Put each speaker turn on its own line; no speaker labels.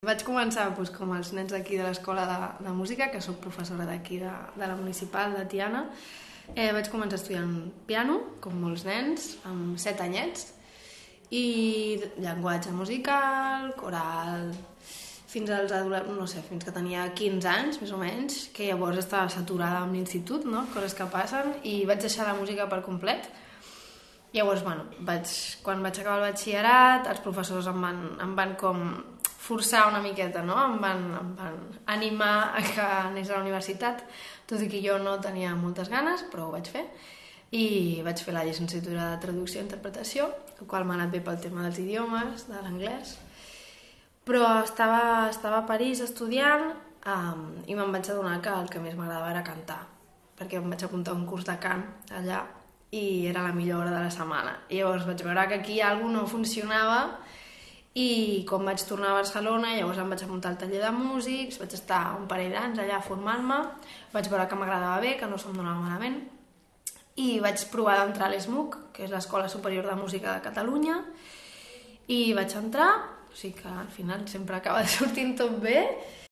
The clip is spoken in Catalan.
Vaig començar com els nens d'aquí de l'escola de música, que soc professora d'aquí de la municipal de Tiana. Vaig començar estudiant piano, com molts nens, amb 7 anyets, i llenguatge musical, coral, fins als adolescents, no sé, fins que tenia 15 anys, més o menys, que llavors estava saturada amb l'institut, no? Coses que passen, i vaig deixar la música per complet. Llavors, quan vaig acabar el batxillerat, els professors em van com forçar una miqueta, no? Em van animar a que anés a la universitat, tot i que jo no tenia moltes ganes, però ho vaig fer. I vaig fer la llicenciatura de traducció i interpretació, el qual m'ha anat bé pel tema dels idiomes, de l'anglès. Però estava a París estudiant i me'n vaig adonar que el que més m'agradava era cantar, perquè em vaig apuntar a un curs de cant allà i era la millor hora de la setmana. I llavors vaig veure que aquí alguna cosa no funcionava i quan vaig tornar a Barcelona llavors em vaig apuntar al taller de músics, vaig estar un parell d'anys allà formant-me, vaig veure que m'agradava bé, que no se'm donava malament, i vaig provar d'entrar a l'ESMUC, que és l'Escola Superior de Música de Catalunya, i vaig entrar, o sigui que al final sempre acaba sortint tot bé.